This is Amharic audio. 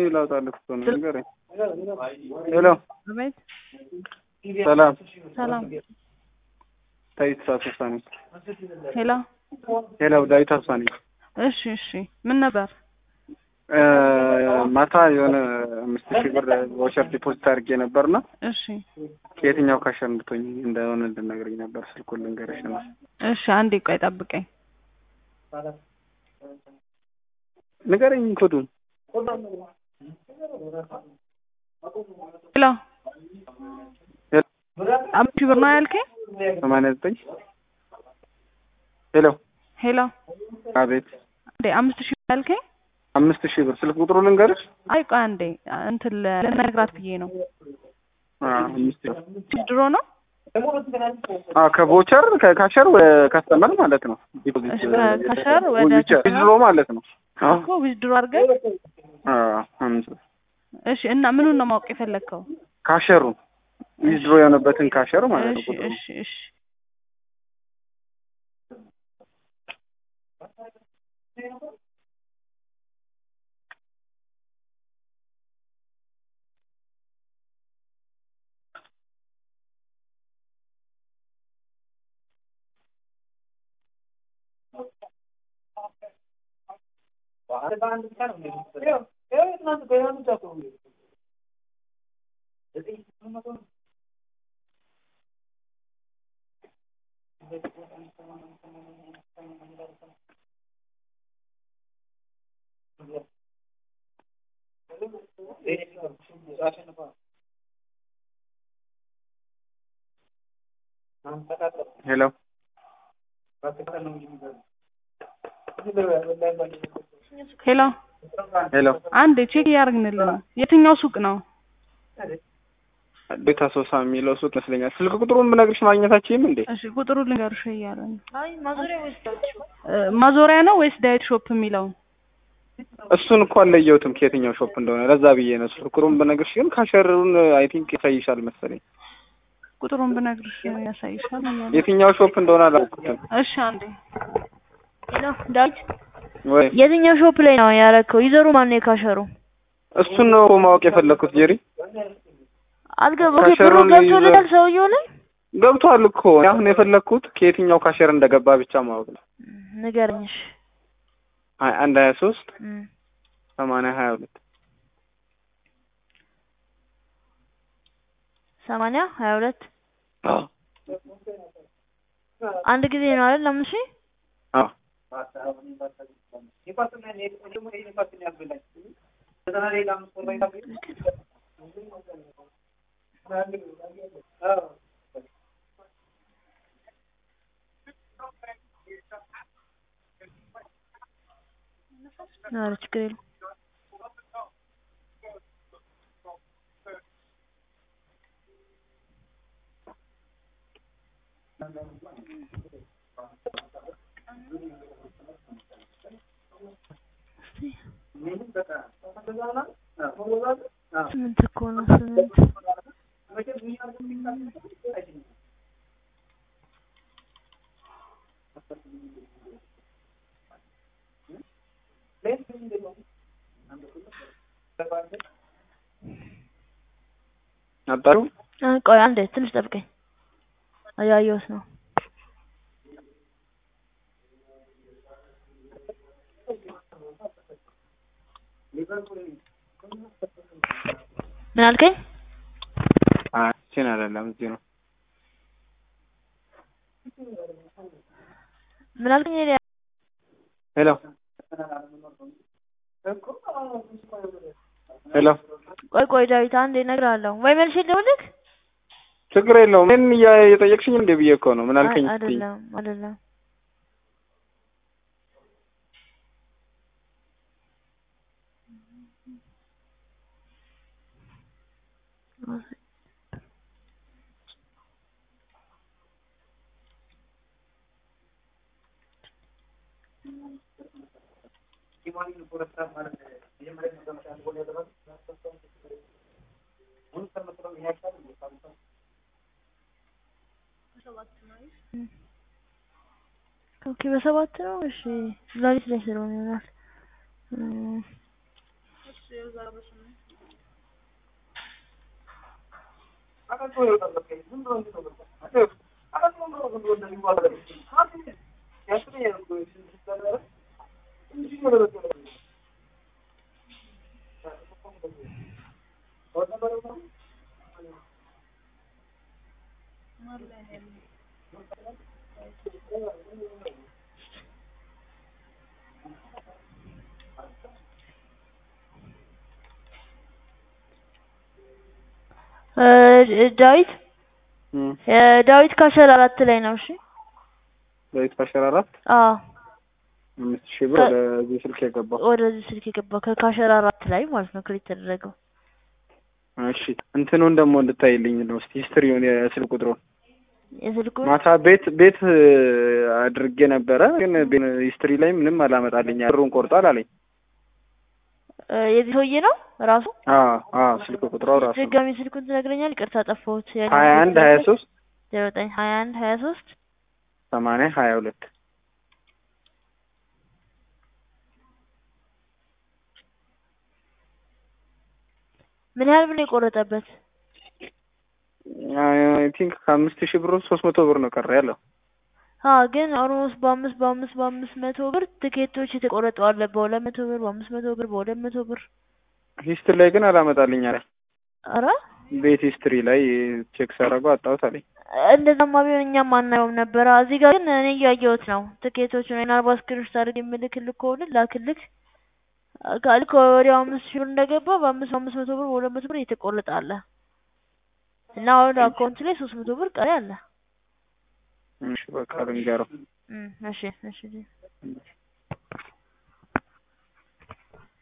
ላውጣልህ እኮ ነው ንገረኝ። ሄሎ አቤት። ሰላም ሰላም። ዳዊት አሶሳኒ። ሄሎ ሄሎ ዳዊት አሶሳኒ። እሺ ምን ነበር? ማታ የሆነ 5000 ብር ቮቸር ዲፖዚት አድርጌ ነበርና እሺ ከየትኛው ካሸር እንድትሆኝ እንደሆነ እንድነግረኝ ነበር። ስልኩን ልንገርሽ ነው። እሺ አንዴ ቆይ ጠብቀኝ። ንገረኝ ኮዱን። ሄሎ 5000 ብር ነው ያልከኝ? 89 ሄሎ ሄሎ አቤት። አንዴ 5000 ያልከኝ? 5000 ብር ስልክ ቁጥሩ ልንገርሽ? አይ ቆይ አንዴ እንትን ለነግራት ብዬ ነው። 5000 ድሮ ነው? ከቮቸር ከካሸር ወደ ከስተመር ማለት ነው። ዲፖዚት ከካሸር ወደ ዊዝድሮ ማለት ነው። እኮ ዊዝድሮ አድርገህ? እሺ እና ምኑን ነው ማወቅ የፈለግከው? ካሸሩ ዊዝድሮ የሆነበትን ካሸር ማለት ነው። እሺ ሄሎ ሄሎ ሄሎ አንዴ ቼክ ያርግንልኝ ነው። የትኛው ሱቅ ነው? ቤት አሶሳ የሚለው ሱቅ ይመስለኛል። ስልክ ቁጥሩን ብነግርሽ ማግኘታችሁም እንዴ? እሺ ቁጥሩን ልንገርሽ እያለኝ። አይ ማዞሪያ ነው ወይስ ዳይት ሾፕ የሚለው? እሱን እኮ አልለየሁትም ከየትኛው ሾፕ እንደሆነ ለዛ ብዬ ነው። ስልክ ቁጥሩን ብነግርሽ ግን ካሸሩን አይ ቲንክ ያሳይሻል መሰለኝ። ቁጥሩን ብነግርሽ ያሳይሻል ማለት የትኛው ሾፕ እንደሆነ አላውቅም። እሺ አንዴ ሄሎ ዳዊት ወይ የትኛው ሾፕ ላይ ነው ያረከው? ይዘሩ ማን ነው የካሸሩ? እሱን ነው ማወቅ የፈለኩት ጄሪ። አልገባም። ብሩ ገብቶልታል ሰውየው ላይ? ገብቷል እኮ አሁን የፈለኩት ከየትኛው ካሸር እንደገባ ብቻ ማወቅ ነው። ንገረኝሽ። 21 23 80 22 አዎ አንድ ጊዜ ነው አይደል? ለምን? እሺ አዎ አረ ችግር የለም። ስምንት እኮ ነው ስምንት። አጣሩ ቆይ አንዴ ትንሽ ጠብቀኝ። አያየሁት ነው። ምን አልከኝ? ሲና አይደለም እዚህ ነው። ምን አልከኝ? ሄሎ ሄሎ ቆይ ዳዊት አንዴ እነግርሃለሁ። ወይ መልሼ ልደውልልህ? ችግር የለውም። ምን እየጠየቅሽኝ እንደ ብዬሽ እኮ ነው። ምን አልከኝ? አይደለም ኦኬ በሰባት ነው። እሺ ዛሬ ስለሆነ ይሆናል። ዳዊት ዳዊት ካሸር 4 ላይ ነው። እሺ ዳዊት ካሸር 4 አዎ 5000 ብር ወደዚህ ስልክ የገባው ከካሸር 4 ላይ ማለት ነው ክሬት ተደረገው። እሺ እንትኑን ደግሞ እንድታይልኝ ነው እስቲ ሂስትሪውን የስልክ ቁጥሩን ማታ ቤት አድርጌ ነበረ ግን ሂስትሪ ላይ ምንም አላመጣልኝ ብሩን ቆርጧል አለኝ። የዚህ ሰውዬ ነው ራሱ? ስልክ ቁጥሩ ራሱ ድጋሚ ስልኩን ትነግረኛለህ? ይቅርታ ጠፋሁት። 21 23 21 23 80 22 ምን ያህል ብር ነው የቆረጠበት? አይ ቲንክ ከ5000 ብር 300 ብር ነው ቀረ ያለው። ግን ኦልሞስት በ500 ብር ትኬቶች የተቆረጡ አለ። በ200 ብር፣ በ500 ብር፣ በ200 ብር ሂስትሪ ላይ ግን አላመጣልኝ አለ። አረ ቤት ሂስትሪ ላይ ቼክ ሳደርገው አጣሁት አለኝ። እንደዛማ ቢሆን እኛም አናየውም ነበር። እዚህ ጋር ግን እኔ እያየሁት ነው ትኬቶቹን። ምናልባት ስክሪንሾት አድርጌ የምልክልህ ከሆነ ላክልህ። ካልክ ወዲያው 5000 ብር እንደገባ በ500 ብር፣ በ200 ብር የተቆረጠ አለ እና አሁን አካውንት ላይ 300 ብር ቀሪ አለ። እሺ በቃ ልንገረው። እሺ